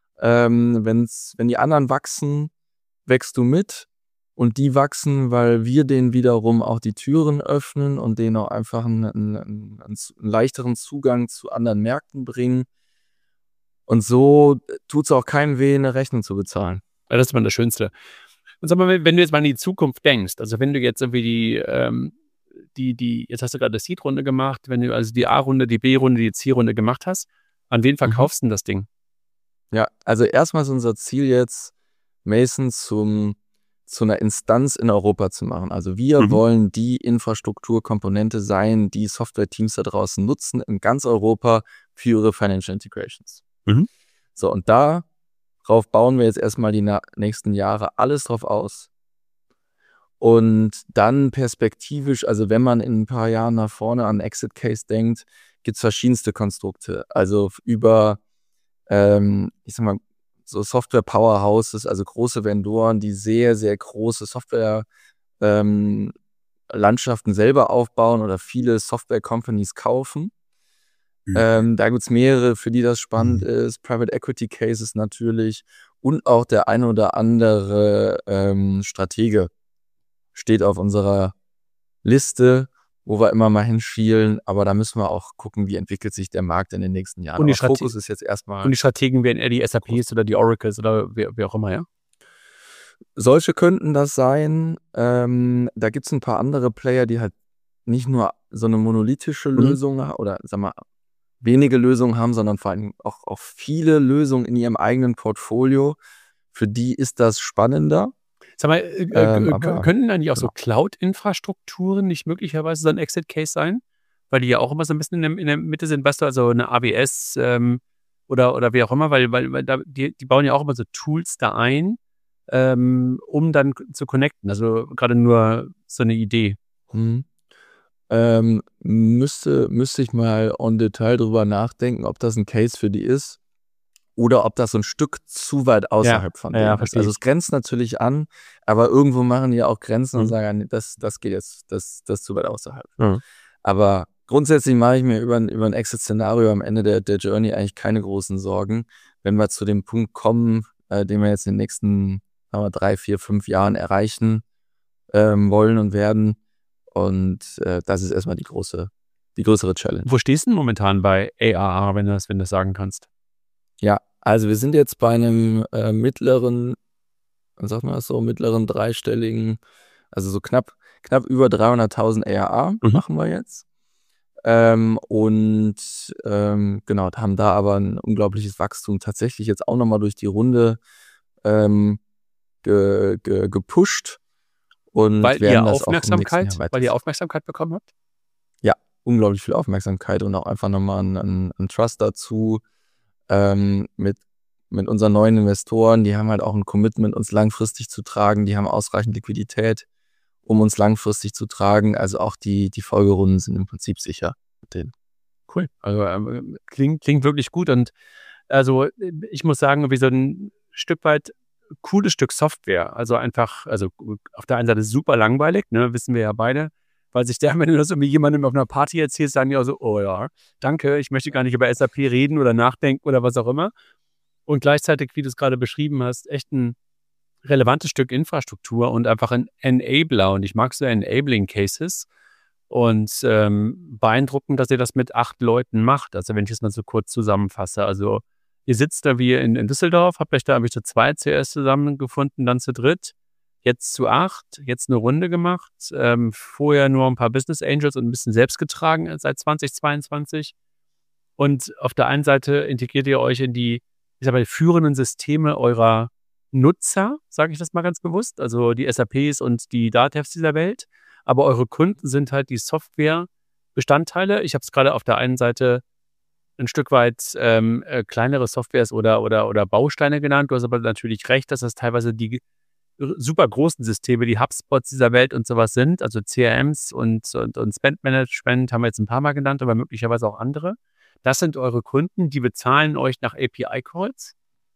Wenn die anderen wachsen, wächst du mit und die wachsen, weil wir denen wiederum auch die Türen öffnen und denen auch einfach einen leichteren Zugang zu anderen Märkten bringen. Und so tut es auch keinem weh, eine Rechnung zu bezahlen. Ja, das ist mal das Schönste. Und sag mal, wenn du jetzt mal in die Zukunft denkst, also wenn du jetzt irgendwie jetzt hast du gerade eine Seed-Runde gemacht, wenn du also die A-Runde, die B-Runde, die C-Runde gemacht hast, an wen verkaufst du denn das Ding? Ja, also erstmal ist unser Ziel jetzt, Mason zu einer Instanz in Europa zu machen. Also wir wollen die Infrastrukturkomponente sein, die Software-Teams da draußen nutzen in ganz Europa für ihre Financial Integrations. So, und darauf bauen wir jetzt erstmal die nächsten Jahre alles drauf aus. Und dann perspektivisch, also wenn man in ein paar Jahren nach vorne an Exit Case denkt, gibt es verschiedenste Konstrukte. Also über ich sag mal, so Software-Powerhouses, also große Vendoren, die sehr, sehr große Software-Landschaften selber aufbauen oder viele Software-Companies kaufen. Da gibt es mehrere, für die das spannend ist. Private Equity Cases natürlich und auch der eine oder andere Stratege steht auf unserer Liste, wo wir immer mal hinschielen, aber da müssen wir auch gucken, wie entwickelt sich der Markt in den nächsten Jahren. Und der Fokus ist jetzt erstmal. Und die Strategen wären eher die SAPs oder die Oracles oder wer auch immer, ja? Solche könnten das sein. Da gibt es ein paar andere Player, die halt nicht nur so eine monolithische Lösung oder sag mal wenige Lösungen haben, sondern vor allem auch viele Lösungen in ihrem eigenen Portfolio. Für die ist das spannender. Sag mal, können eigentlich auch so Cloud-Infrastrukturen nicht möglicherweise so ein Exit-Case sein? weil die ja auch immer so ein bisschen in der Mitte sind, weißt du, also eine AWS oder wie auch immer, weil da, die bauen ja auch immer so Tools da ein, um dann zu connecten. Also gerade nur so eine Idee. Hm. Müsste ich mal en Detail drüber nachdenken, ob das ein Case für die ist oder ob das so ein Stück zu weit außerhalb von denen ist. verstehe Also es grenzt natürlich an, aber irgendwo machen die ja auch Grenzen und sagen, nee, das geht jetzt, das ist zu weit außerhalb. Mhm. Aber grundsätzlich mache ich mir über ein Exit-Szenario am Ende der Journey eigentlich keine großen Sorgen. Wenn wir zu dem Punkt kommen, den wir jetzt in den nächsten 3, 4, 5 Jahren erreichen wollen und werden. Und das ist erstmal die größere Challenge. Wo stehst du denn momentan bei ARR, wenn du das sagen kannst? Ja, also wir sind jetzt bei einem mittleren, sagt man das so, mittleren dreistelligen, also so knapp über 300.000 ARR machen wir jetzt. Genau, haben da aber ein unglaubliches Wachstum tatsächlich jetzt auch nochmal durch die Runde gepusht. Und weil werden ihr das auch im nächsten Jahr weiter. Weil ihr Aufmerksamkeit bekommen habt? Ja, unglaublich viel Aufmerksamkeit und auch einfach nochmal ein Trust dazu mit unseren neuen Investoren. Die haben halt auch ein Commitment, uns langfristig zu tragen. Die haben ausreichend Liquidität, um uns langfristig zu tragen. Also auch die Folgerunden sind im Prinzip sicher mit denen. Cool. Also klingt wirklich gut. Und also ich muss sagen, wie so ein Stück weit cooles Stück Software. Also einfach, also auf der einen Seite super langweilig, ne, wissen wir ja beide, weil sich wenn du das irgendwie jemandem auf einer Party erzählst, sagen die auch so, oh ja, danke, ich möchte gar nicht über SAP reden oder nachdenken oder was auch immer. Und gleichzeitig, wie du es gerade beschrieben hast, echt ein relevantes Stück Infrastruktur und einfach ein Enabler. Und ich mag so Enabling Cases. Und beeindruckend, dass ihr das mit 8 Leuten macht. Also wenn ich es mal so kurz zusammenfasse. Also ihr sitzt da wie in Düsseldorf, habt euch da zu 2 zuerst zusammengefunden, dann zu 3, jetzt zu 8, jetzt eine Runde gemacht. Vorher nur ein paar Business Angels und ein bisschen selbst getragen seit 2022. Und auf der einen Seite integriert ihr euch in die, führenden Systeme eurer Nutzer, sage ich das mal ganz bewusst, also die SAPs und die Datevs dieser Welt. Aber eure Kunden sind halt die Software-Bestandteile. Ich habe es gerade auf der einen Seite ein Stück weit kleinere Softwares oder Bausteine genannt. Du hast aber natürlich recht, dass das teilweise die super großen Systeme, die HubSpots dieser Welt und sowas sind, also CRMs und Spend-Management haben wir jetzt ein paar Mal genannt, aber möglicherweise auch andere. Das sind eure Kunden, die bezahlen euch nach API-Calls.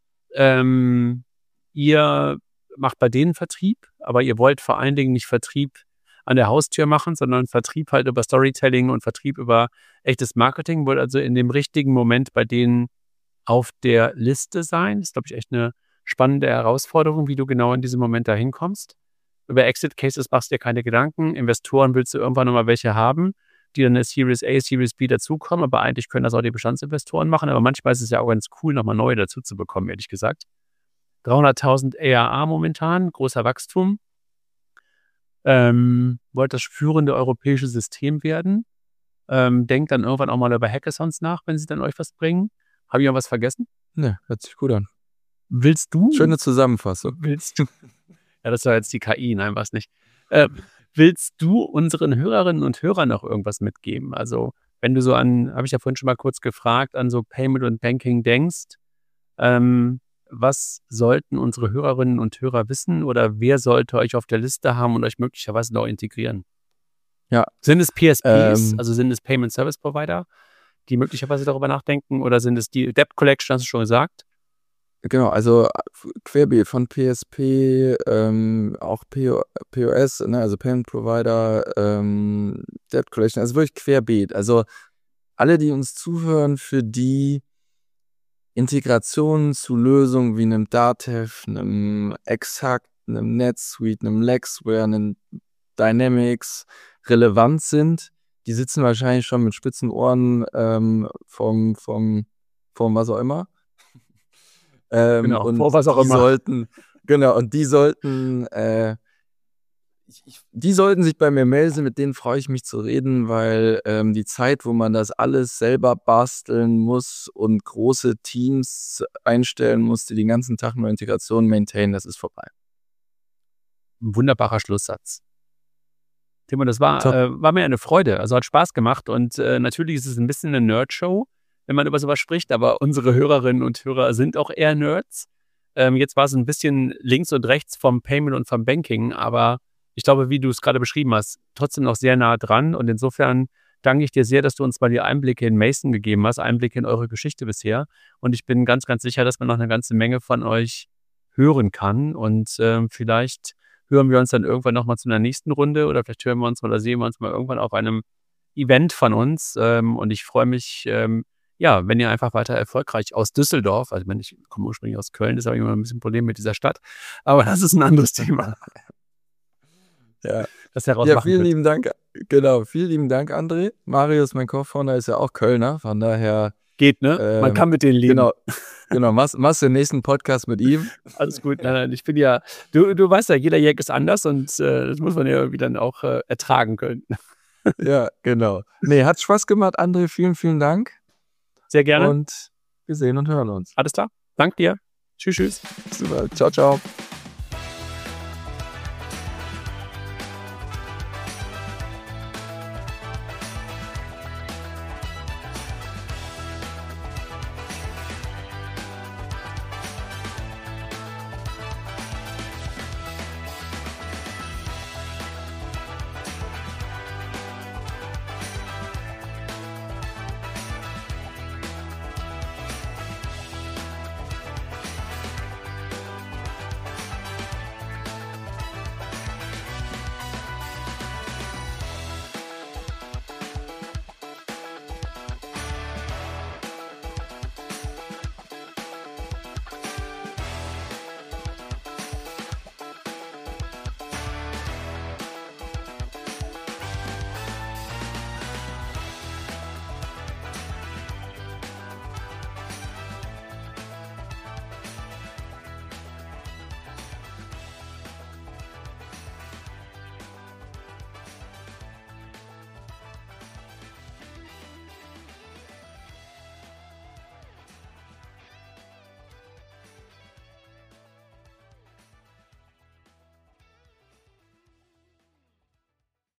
Ihr macht bei denen Vertrieb, aber ihr wollt vor allen Dingen nicht Vertrieb an der Haustür machen, sondern Vertrieb halt über Storytelling und Vertrieb über echtes Marketing, wollt also in dem richtigen Moment bei denen auf der Liste sein. Das ist, glaube ich, echt eine spannende Herausforderung, wie du genau in diesem Moment da hinkommst. Über Exit Cases machst du dir keine Gedanken. Investoren willst du irgendwann nochmal welche haben, die dann eine Series A, Series B dazukommen, aber eigentlich können das auch die Bestandsinvestoren machen, aber manchmal ist es ja auch ganz cool, nochmal neue dazu zu bekommen, ehrlich gesagt. 300.000 ARR momentan, großer Wachstum. Wollt das führende europäische System werden. Denkt dann irgendwann auch mal über Hackathons nach, wenn sie dann euch was bringen. Habe ich noch was vergessen? Ne, hört sich gut an. Willst du? Schöne Zusammenfassung. Willst du? Ja, das war jetzt die KI, nein, was nicht. Willst du unseren Hörerinnen und Hörern noch irgendwas mitgeben? Also, wenn du so habe ich ja vorhin schon mal kurz gefragt, an so Payment und Banking denkst, was sollten unsere Hörerinnen und Hörer wissen oder wer sollte euch auf der Liste haben und euch möglicherweise noch integrieren? Ja. Sind es PSPs, also sind es Payment Service Provider, die möglicherweise darüber nachdenken oder sind es die Debt Collection, hast du schon gesagt? Genau, also querbeet von PSP, auch POS, ne, also Payment Provider, Debt Collection, also wirklich querbeet. Also alle, die uns zuhören, für die Integration zu Lösungen wie einem Datev, einem Exact, einem NetSuite, einem Lexware, einem Dynamics relevant sind, die sitzen wahrscheinlich schon mit spitzen Ohren vom was auch immer. Genau, und vor was auch immer. Die sollten sich bei mir melden, mit denen freue ich mich zu reden, weil die Zeit, wo man das alles selber basteln muss und große Teams einstellen muss, die den ganzen Tag nur Integration maintainen, das ist vorbei. Ein wunderbarer Schlusssatz. Timo, das war mir eine Freude. Also hat Spaß gemacht und natürlich ist es ein bisschen eine Nerd-Show, wenn man über sowas spricht, aber unsere Hörerinnen und Hörer sind auch eher Nerds. Jetzt war es ein bisschen links und rechts vom Payment und vom Banking, aber ich glaube, wie du es gerade beschrieben hast, trotzdem noch sehr nah dran und insofern danke ich dir sehr, dass du uns mal die Einblicke in Mason gegeben hast, Einblicke in eure Geschichte bisher und ich bin ganz, ganz sicher, dass man noch eine ganze Menge von euch hören kann und vielleicht hören wir uns dann irgendwann nochmal zu einer nächsten Runde oder vielleicht hören wir uns oder sehen wir uns mal irgendwann auf einem Event von uns und ich freue mich, wenn ihr einfach weiter erfolgreich aus Düsseldorf, also ich komme ursprünglich aus Köln, das habe ich immer ein bisschen ein Problem mit dieser Stadt, aber das ist ein anderes Thema. Ja, Das heraus ja, machen vielen könnt. lieben Dank. Genau, vielen lieben Dank, André. Marius, mein Co-Founder, ist ja auch Kölner, von daher. Geht, ne? Man kann mit denen leben. Genau, machst den nächsten Podcast mit ihm. Alles gut. Nein, ich bin ja, du weißt ja, jeder Jack ist anders und das muss man ja irgendwie dann auch ertragen können. Ja, genau. Nee, hat Spaß gemacht, André. Vielen, vielen Dank. Sehr gerne. Und wir sehen und hören uns. Alles klar. Danke dir. Tschüss, tschüss. Super. Ciao, ciao.